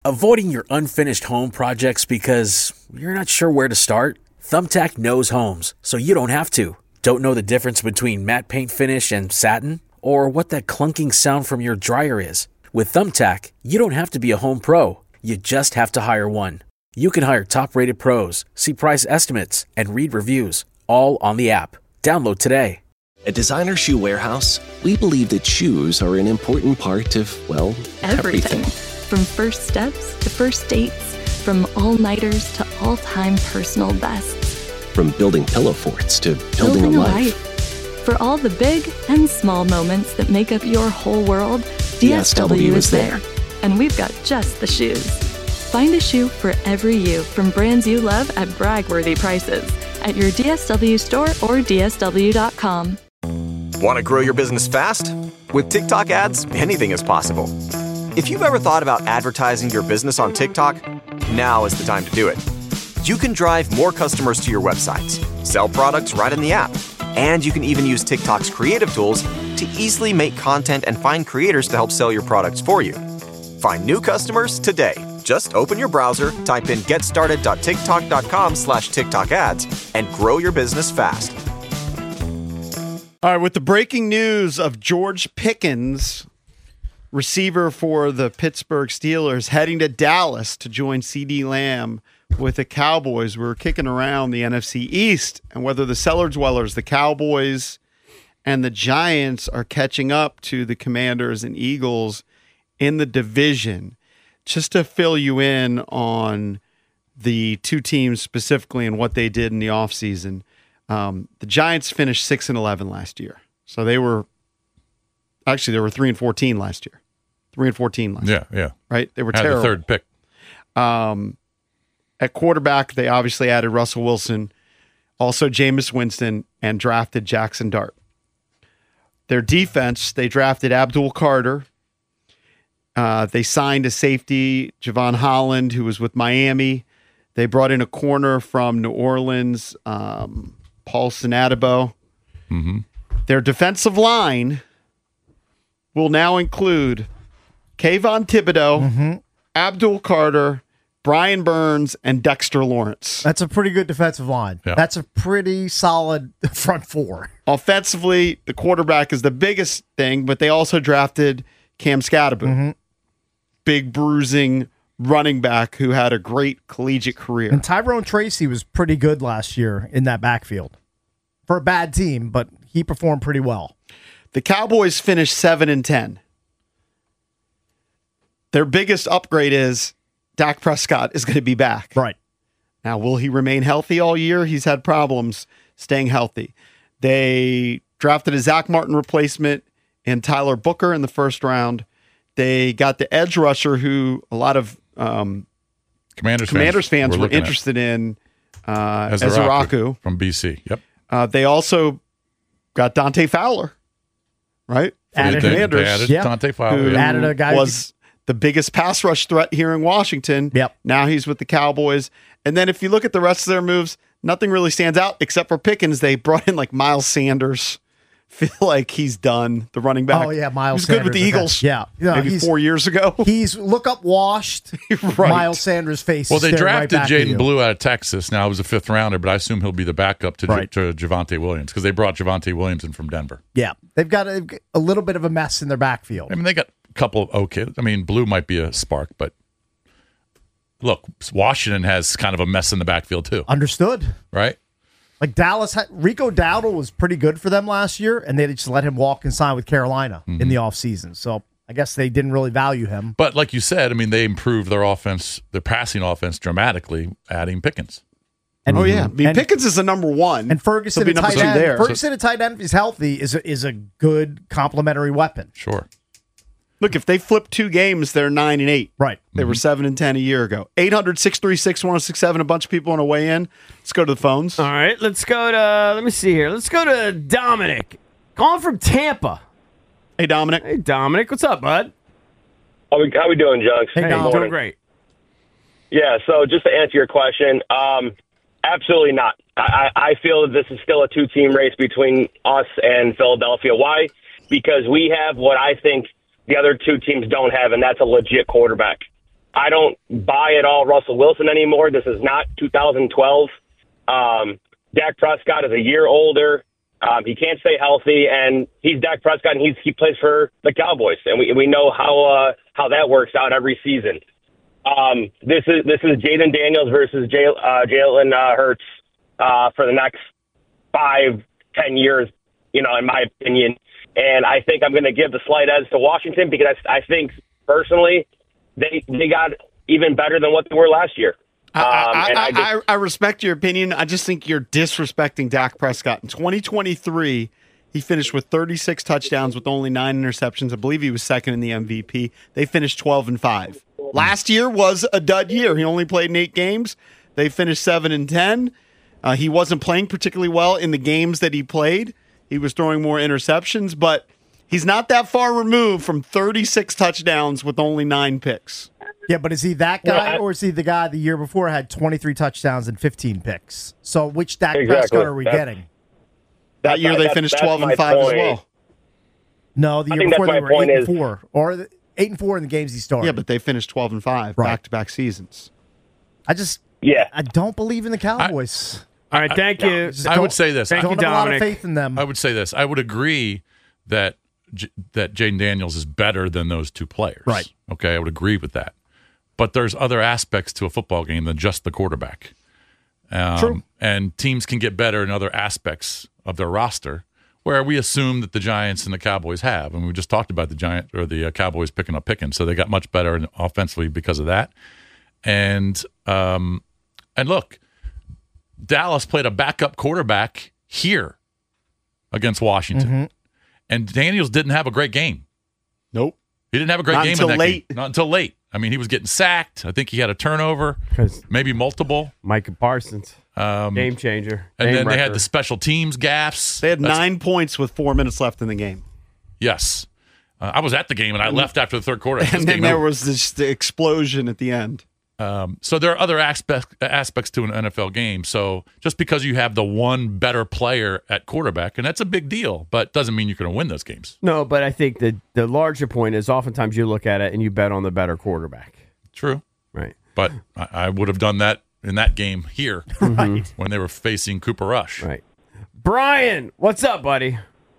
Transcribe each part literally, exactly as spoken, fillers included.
Avoiding your unfinished home projects because you're not sure where to start? Thumbtack knows homes, so you don't have to. Don't know the difference between matte paint finish and satin? Or what that clunking sound from your dryer is? With Thumbtack, you don't have to be a home pro. You just have to hire one. You can hire top-rated pros, see price estimates, and read reviews, all on the app. Download today. At Designer Shoe Warehouse, we believe that shoes are an important part of, well, everything. everything. From first steps to first dates, from all-nighters to all-time personal bests. From building pillow forts to building, building a, a life. life. For all the big and small moments that make up your whole world, D S W is there. And we've got just the shoes. Find a shoe for every you from brands you love at brag-worthy prices at your D S W store or D S W dot com. Want to grow your business fast? With TikTok ads, anything is possible. If you've ever thought about advertising your business on TikTok, now is the time to do it. You can drive more customers to your websites, sell products right in the app, and you can even use TikTok's creative tools to easily make content and find creators to help sell your products for you. Find new customers today. Just open your browser, type in getstarted.tiktok.com slash TikTok ads, and grow your business fast. All right, with the breaking news of George Pickens, receiver for the Pittsburgh Steelers, heading to Dallas to join CeeDee Lamb with the Cowboys. We're kicking around the N F C East and whether the cellar dwellers, the Cowboys and the Giants, are catching up to the Commanders and Eagles in the division. Just to fill you in on the two teams specifically and what they did in the offseason, um, the Giants finished six and eleven last year. So they were actually they were three and fourteen last year. Three and fourteen last yeah, year. Yeah, yeah. Right? They were Had terrible. the third pick. Um, at quarterback, they obviously added Russell Wilson, also Jameis Winston, and drafted Jackson Dart. Their defense, they drafted Abdul Carter. Uh, they signed a safety, Javon Holland, who was with Miami. They brought in a corner from New Orleans, um, Paul Sinadabo. Mm-hmm. Their defensive line will now include Kayvon Thibodeau, Mm-hmm. Abdul Carter, Brian Burns, and Dexter Lawrence. That's a pretty good defensive line. Yeah. That's a pretty solid front four. Offensively, the quarterback is the biggest thing, but they also drafted Cam Scatterbo, Mm-hmm. big bruising running back who had a great collegiate career. And Tyrone Tracy was pretty good last year in that backfield for a bad team, but he performed pretty well. The Cowboys finished seven and ten. Their biggest upgrade is Dak Prescott is going to be back. Right. Now, will he remain healthy all year? He's had problems staying healthy. They drafted a Zach Martin replacement in Tyler Booker in the first round. They got the edge rusher who a lot of um, Commanders, Commanders fans, fans were looking at. interested in, uh, Ezeraku Ezeraku. from B C. Yep. Uh, they also got Dante Fowler, right? From Added the him. Commanders, They added Yep. Dante Fowler. who yeah. Added a guy who was the biggest pass rush threat here in Washington. Yep. Now he's with the Cowboys. And then if you look at the rest of their moves, nothing really stands out except for Pickens. They brought in like Miles Sanders. Feel like he's done, the running back. Oh, yeah, Miles He was good with the Sanders, okay. Eagles. Yeah. Yeah, maybe he's- four years ago. He's look up washed. Right. Miles Sanders' face. Well, is they staring right drafted back at you. Jaden Blue out of Texas. Now, he was a fifth rounder, but I assume he'll be the backup to, Right. to Javonte Williams because they brought Javonte Williams in from Denver. Yeah, they've got a, a little bit of a mess in their backfield. I mean, they got a couple of okay. I mean, Blue might be a spark, but look, Washington has kind of a mess in the backfield too, Understood. right? Like Dallas, had, Rico Dowdle was pretty good for them last year, and they just let him walk and sign with Carolina Mm-hmm. in the offseason. So I guess they didn't really value him. But like you said, I mean, they improved their offense, their passing offense dramatically, adding Pickens. And, Oh, yeah. I mean, and, Pickens is the number one. and Ferguson He'll be at number tight two end. there. Ferguson at tight end, if he's healthy, is a, is a good complementary weapon. Sure. Look, if they flip two games, they're nine and eight. Right. They were seven and ten a year ago. eight hundred, six three six, one oh six seven. A bunch of people want to weigh in. Let's go to the phones. All right, let's go to, let me see here. Let's go to Dominic. Calling from Tampa. Hey, Dominic. Hey, Dominic. What's up, bud? How we, how we doing, Junks? Hey, Hey, Dom. doing great. Yeah, so just to answer your question, um, absolutely not. I, I I feel that this is still a two-team race between us and Philadelphia. Why? Because we have what I think the other two teams don't have, and that's a legit quarterback. I don't buy at all Russell Wilson anymore. This is not two thousand twelve. Um, Dak Prescott is a year older. Um, he can't stay healthy, and he's Dak Prescott, and he's, he plays for the Cowboys, and we we know how uh, how that works out every season. Um, this is this is Jaden Daniels versus Jay, uh, Jalen uh, Hurts uh, for the next five, ten years, you know, in my opinion. And I think I'm going to give the slight edge to Washington because I, I think personally they they got even better than what they were last year. Um, I, and I, I, just, I, I respect your opinion. I just think you're disrespecting Dak Prescott. In twenty twenty-three, he finished with thirty-six touchdowns with only nine interceptions. I believe he was second in the M V P. They finished twelve and five. Last year was a dud year. He only played in eight games. They finished seven and ten. Uh, he wasn't playing particularly well in the games that he played. He was throwing more interceptions, but he's not that far removed from thirty-six touchdowns with only nine picks. Yeah, but is he that guy, Well, I- or is he the guy the year before had twenty-three touchdowns and fifteen picks? So which Dak Exactly. Prescott are we That's- getting? That year they that's- finished that's twelve my and five as point. well. No, the I year think before that's they my were point eight is- and four, or the, eight and four in the games he started. Yeah, but they finished twelve and five Right. back-to-back seasons. I just, yeah. I don't believe in the Cowboys. All right, thank you. Just I don't- would say this. Thank I, you, don't have a lot of Dominic. faith in them. I would say this. I would agree that J- that Jaden Daniels is better than those two players. Right. Okay, I would agree with that. But there's other aspects to a football game than just the quarterback. Um, True. And teams can get better in other aspects of their roster, where we assume that the Giants and the Cowboys have. And we just talked about the Giant or the uh, Cowboys picking up Pickens, so they got much better in, offensively because of that. And um, and look, Dallas played a backup quarterback here against Washington, Mm-hmm. and Daniels didn't have a great game. Nope. He didn't have a great Not game until in that late. game. Not until late. I mean, he was getting sacked. I think he had a turnover, 'Cause maybe multiple. Micah Parsons, Um, game changer. and game then they had wrecker. the special teams gaffes. They had That's- nine points with four minutes left in the game. Yes. Uh, I was at the game, and I left after the third quarter. This And then game there over. was this the explosion at the end. Um, so there are other aspect, aspects to an N F L game. So just because you have the one better player at quarterback, and that's a big deal, but doesn't mean you're going to win those games. No, but I think the the larger point is oftentimes you look at it and you bet on the better quarterback. True. Right. But I, I would have done that in that game here Right. when they were facing Cooper Rush. Right. Brian, what's up, buddy?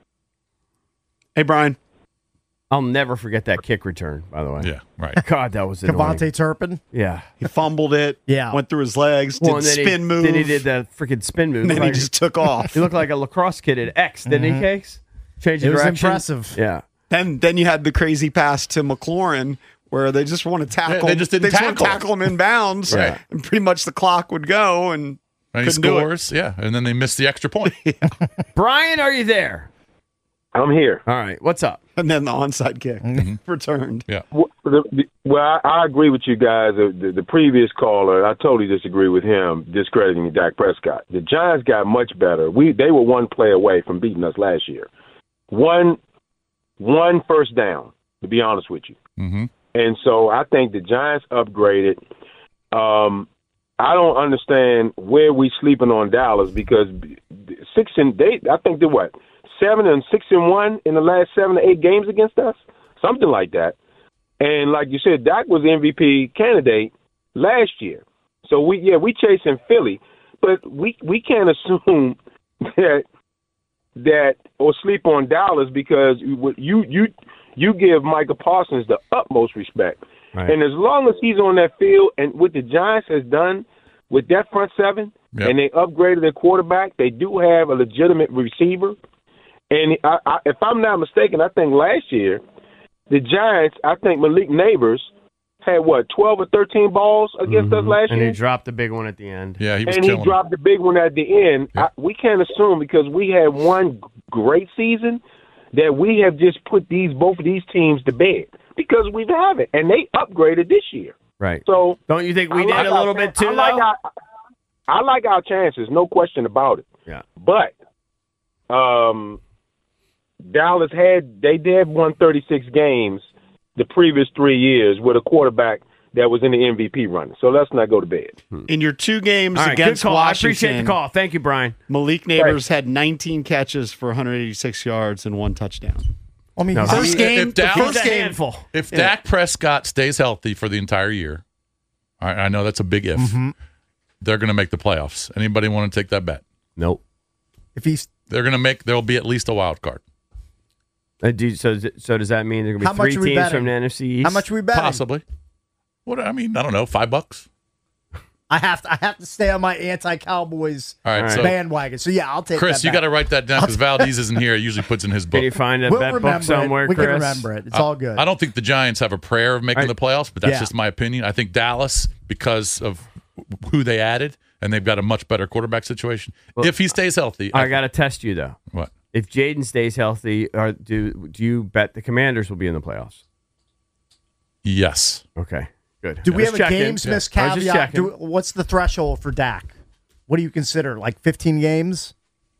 Hey, Brian. I'll never forget that kick return, by the way. Yeah, right. God, that was annoying. Devontae Turpin. Yeah. He fumbled it. Yeah. Went through his legs. Did Well, and then spin he, move. Then he did the freaking spin move. And then Like- he just took off. He looked like a lacrosse kid at X, didn't he, Cakes? Changed It was direction. impressive. Yeah. Then then you had the crazy pass to McLaurin where they just want to tackle. Yeah, they just didn't they want to tackle. tackle him in bounds. Right. And pretty much the clock would go and, And he couldn't do it. scores, yeah, and then they missed the extra point. Brian, are you there? I'm here. All right. What's up? And then the onside kick returned. Yeah. Well, the, the, well I, I agree with you guys. The, the, the previous caller, I totally disagree with him, discrediting Dak Prescott. The Giants got much better. We They were one play away from beating us last year. One, one first down, to be honest with you. Mm-hmm. And so I think the Giants upgraded. Um, I don't understand where we sleeping on Dallas because six and they, I think they're what, seven and six and one in the last seven to eight games against us, something like that. And like you said, Dak was the M V P candidate last year. So we, yeah, we chasing Philly, but we we can't assume that that or sleep on Dallas because you you you give Micah Parsons the utmost respect. Right. And as long as he's on that field and what the Giants has done with that front seven, Yep. and they upgraded their quarterback, they do have a legitimate receiver. And I, I, if I'm not mistaken, I think last year the Giants, I think Malik Neighbors had what twelve or thirteen balls against us last And year, he dropped the big one at the end. Yeah, he was and he killing dropped the big one at the end. Yeah. I, we can't assume because we had one great season that we have just put these both of these teams to bed because we haven't, and they upgraded this year. Right. So Don't you think we I did like a our little chan- bit too, I like though? our, I like our chances, no question about it. Yeah. But um, Dallas had they did won thirty-six games the previous three years with a quarterback that was in the M V P running. So let's not go to bed. In your two games All right, good against call. Washington, I appreciate the call. Thank you, Brian. Malik Neighbors had nineteen catches for one hundred eighty-six yards and one touchdown. I mean, No, first he- game, if Dallas- the He's first a game. handful. If Dak Prescott stays healthy for the entire year, I, I know that's a big if. Mm-hmm. They're going to make the playoffs. Anybody want to take that bet? Nope. If he's They're going to make. There'll be at least a wild card. Uh, do, so, so does that mean there are going How to much be are three we teams betting? from the N F C East? how much are we betting? Possibly. What I mean, I don't know. Five bucks. I have to. I have to stay on my anti-Cowboys All right. All right. So, bandwagon. So yeah, I'll take. Chris, that you got to bet. write that down because Valdez isn't here. He usually puts in his book. Can you find a We'll bet remember book somewhere, it. We Chris? can remember it. It's all good. I don't think the Giants have a prayer of making All right. the playoffs, but that's Yeah. just my opinion. I think Dallas, because of who they added, and they've got a much better quarterback situation. Well, if he stays healthy, I got to test you though. what? If Jaden stays healthy, or do do you bet the Commanders will be in the playoffs? Yes. Okay, good. Do we Just have a checking. games Yeah. missed I was just caveat? checking. Do, what's the threshold for Dak? What do you consider? Like fifteen games?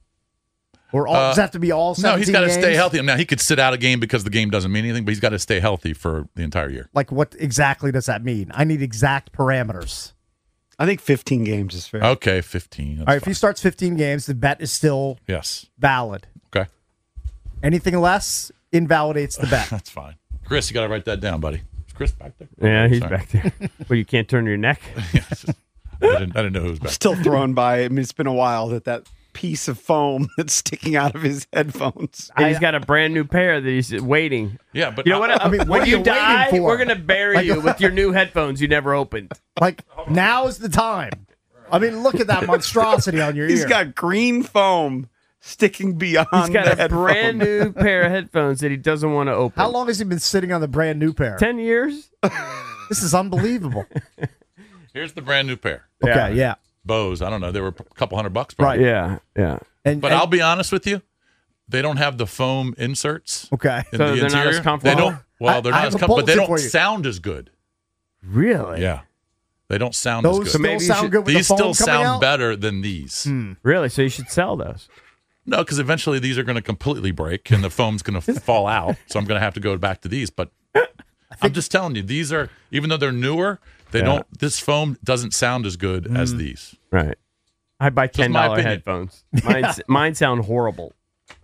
Or all, Uh, does it have to be all No, seventeen he's got to games? stay healthy. Now he could sit out a game because the game doesn't mean anything, but he's got to stay healthy for the entire year. Like what exactly does that mean? I need exact parameters. I think fifteen games is fair. Okay, fifteen. That's All right, if fine. he starts fifteen games, the bet is still Yes. valid. Okay. Anything less invalidates the bet. That's fine. Chris, you got to write that down, buddy. Is Chris back there? Yeah, he's Sorry. back there. Well, you can't turn your neck. Yes. I, didn't, I didn't know who was back. Still thrown by. I mean, it's been a while that that piece of foam that's sticking out of his headphones. And he's got a brand new pair that he's waiting. Yeah, but You know what? I mean, what when are you you die, waiting for? we're gonna bury Like- you with your new headphones you never opened. Like now is the time. I mean, look at that monstrosity on your He's ear. got green foam sticking beyond. He's got the a headphone. brand new pair of headphones that he doesn't want to open. How long has he been sitting on the brand new pair? Ten years. This is unbelievable. Here's the brand new pair. Okay, yeah. Bose. I don't know. They were a couple hundred bucks, probably. Right. Yeah, yeah. And, But and- I'll be honest with you, they don't have the foam inserts. okay. In So the they're not interior. as comfortable? They don't. Well, I- they're I not have as a comfortable, but they bulletin don't for you. sound as good. Really? Yeah, they don't sound Those as still good. maybe you sound should- good with These the foam still coming sound out? better than these. Really? So you should sell those. No, because eventually these are going to completely break and the foam's going to fall out. So I'm going to have to go back to these. But I'm just telling you, these are, even though they're newer, they Yeah. don't. This foam doesn't sound as good as these. Right. I buy ten my dollar opinion. headphones. Mine, mine sound horrible.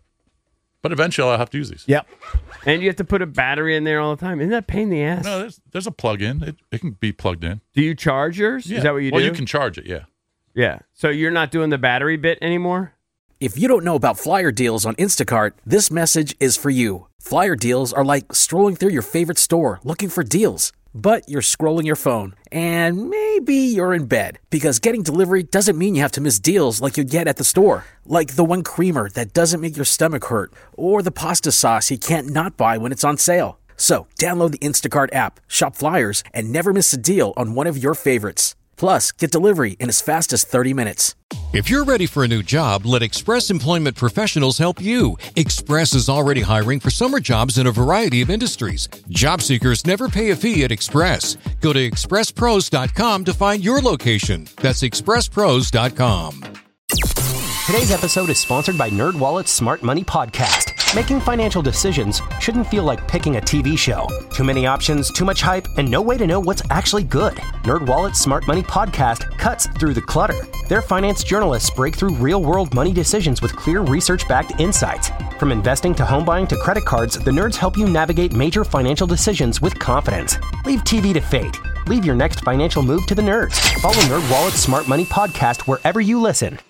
But eventually I'll have to use these. Yep. And you have to put a battery in there all the time. Isn't that a pain in the ass? No, there's there's a plug-in. It, it can be plugged in. Do you charge yours? Yeah. Is that what you well, do? you can charge it. Yeah. Yeah. So you're not doing the battery bit anymore? If you don't know about flyer deals on Instacart, this message is for you. Flyer deals are like strolling through your favorite store looking for deals. But you're scrolling your phone, and maybe you're in bed, because getting delivery doesn't mean you have to miss deals like you get at the store. Like the one creamer that doesn't make your stomach hurt, or the pasta sauce you can't not buy when it's on sale. So download the Instacart app, shop flyers, and never miss a deal on one of your favorites. Plus, get delivery in as fast as thirty minutes. If you're ready for a new job, let Express Employment Professionals help you. Express is already hiring for summer jobs in a variety of industries. Job seekers never pay a fee at Express. Go to express pros dot com to find your location. That's express pros dot com. Today's episode is sponsored by NerdWallet's Smart Money Podcast. Making financial decisions shouldn't feel like picking a T V show. Too many options, too much hype, and no way to know what's actually good. NerdWallet's Smart Money Podcast cuts through the clutter. Their finance journalists break through real-world money decisions with clear research-backed insights. From investing to home buying to credit cards, the nerds help you navigate major financial decisions with confidence. Leave T V to fate. Leave your next financial move to the nerds. Follow NerdWallet's Smart Money Podcast wherever you listen.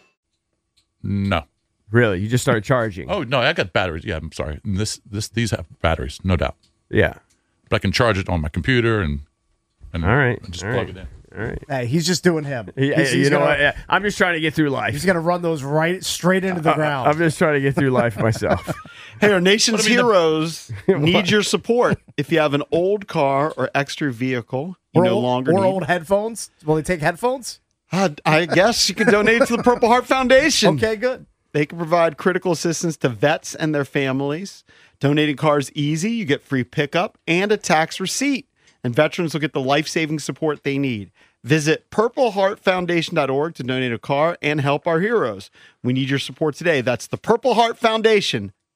No. Really? You just started charging? Oh no, I got batteries. Yeah, I'm sorry. And this this these have batteries, no doubt. Yeah. But I can charge it on my computer and and All right. and just All plug right. it in. All right. Hey, he's just doing him. Yeah, He's- you he's know gonna- what? Yeah, I'm just trying to get through life. He's going to run those right straight into the ground. I'm just trying to get through life myself. Hey, our nation's What I mean, the- heroes need your support. If you have an old car or extra vehicle, you or no old, longer or need. old headphones. Will they take headphones? Uh, I guess you can donate to the Purple Heart Foundation. Okay, good. They can provide critical assistance to vets and their families. Donating cars easy. You get free pickup and a tax receipt. And veterans will get the life-saving support they need. Visit purple heart foundation dot org to donate a car and help our heroes. We need your support today. That's the Purple Heart Foundation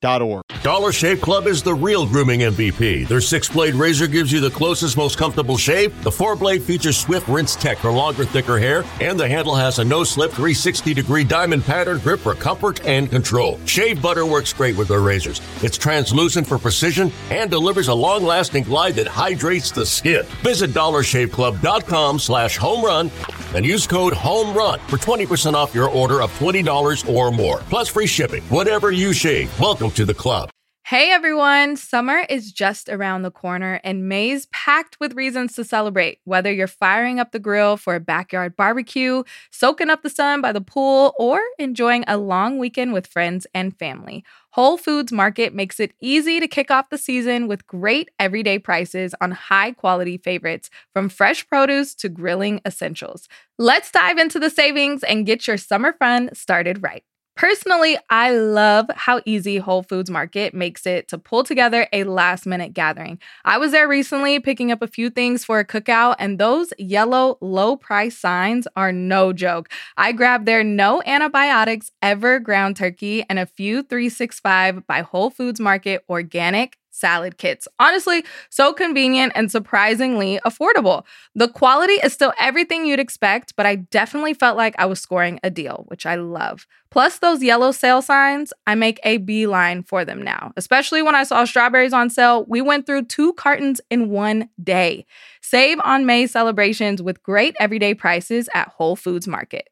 dot org. Dollar Shave Club is the real grooming M V P. Their six-blade razor gives you the closest, most comfortable shave. The four-blade features swift rinse tech for longer, thicker hair, and the handle has a no-slip three hundred sixty degree diamond pattern grip for comfort and control. Shave butter works great with their razors. It's translucent for precision and delivers a long-lasting glide that hydrates the skin. Visit dollar shave club dot com slash home run and use code HOMERUN for twenty percent off your order of twenty dollars or more, plus free shipping. Whatever you shave, welcome to the club. Hey everyone, summer is just around the corner and May's packed with reasons to celebrate. Whether you're firing up the grill for a backyard barbecue, soaking up the sun by the pool, or enjoying a long weekend with friends and family, Whole Foods Market makes it easy to kick off the season with great everyday prices on high-quality favorites, from fresh produce to grilling essentials. Let's dive into the savings and get your summer fun started right. Personally, I love how easy Whole Foods Market makes it to pull together a last-minute gathering. I was there recently picking up a few things for a cookout, and those yellow low-price signs are no joke. I grabbed their no antibiotics ever ground turkey and a few three sixty-five by Whole Foods Market organic salad kits. Honestly, so convenient and surprisingly affordable. The quality is still everything you'd expect, but I definitely felt like I was scoring a deal, which I love. Plus those yellow sale signs, I make a beeline for them now. Especially when I saw strawberries on sale, we went through two cartons in one day. Save on May celebrations with great everyday prices at Whole Foods Market.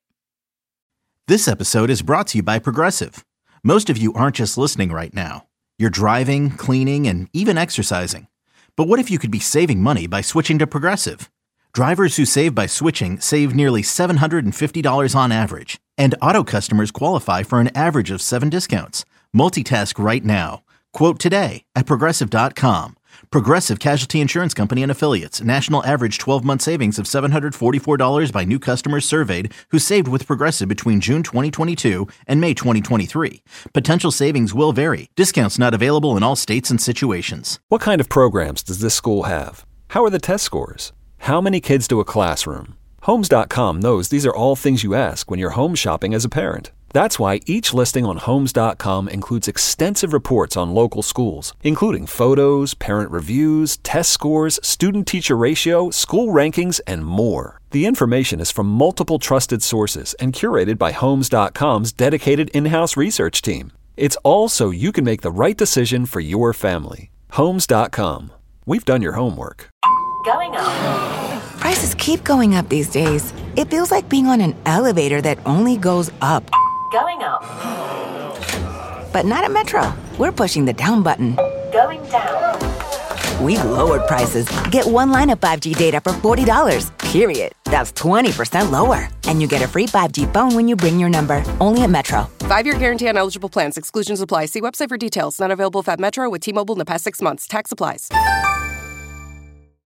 This episode is brought to you by Progressive. Most of you aren't just listening right now. You're driving, cleaning, and even exercising. But what if you could be saving money by switching to Progressive? Drivers who save by switching save nearly seven hundred fifty dollars on average. And auto customers qualify for an average of seven discounts. Multitask right now. Quote today at Progressive dot com. Progressive Casualty Insurance Company and Affiliates. National average twelve-month savings of seven hundred forty-four dollars by new customers surveyed who saved with Progressive between June twenty twenty-two and May twenty twenty-three. Potential savings will vary. Discounts not available in all states and situations. What kind of programs does this school have? How are the test scores? How many kids to a classroom? Homes dot com knows these are all things you ask when you're home shopping as a parent. That's why each listing on Homes dot com includes extensive reports on local schools, including photos, parent reviews, test scores, student-teacher ratio, school rankings, and more. The information is from multiple trusted sources and curated by Homes dot com's dedicated in-house research team. It's all so you can make the right decision for your family. Homes dot com. We've done your homework. Going up. Prices keep going up these days. It feels like being on an elevator that only goes up. Going up. But not at Metro. We're pushing the down button. Going down. We've lowered prices. Get one line of five G data for forty dollars, period. That's twenty percent lower. And you get a free five G phone when you bring your number. Only at Metro. Five-year guarantee on eligible plans. Exclusions apply. See website for details. Not available at Metro with T-Mobile in the past six months. Tax applies.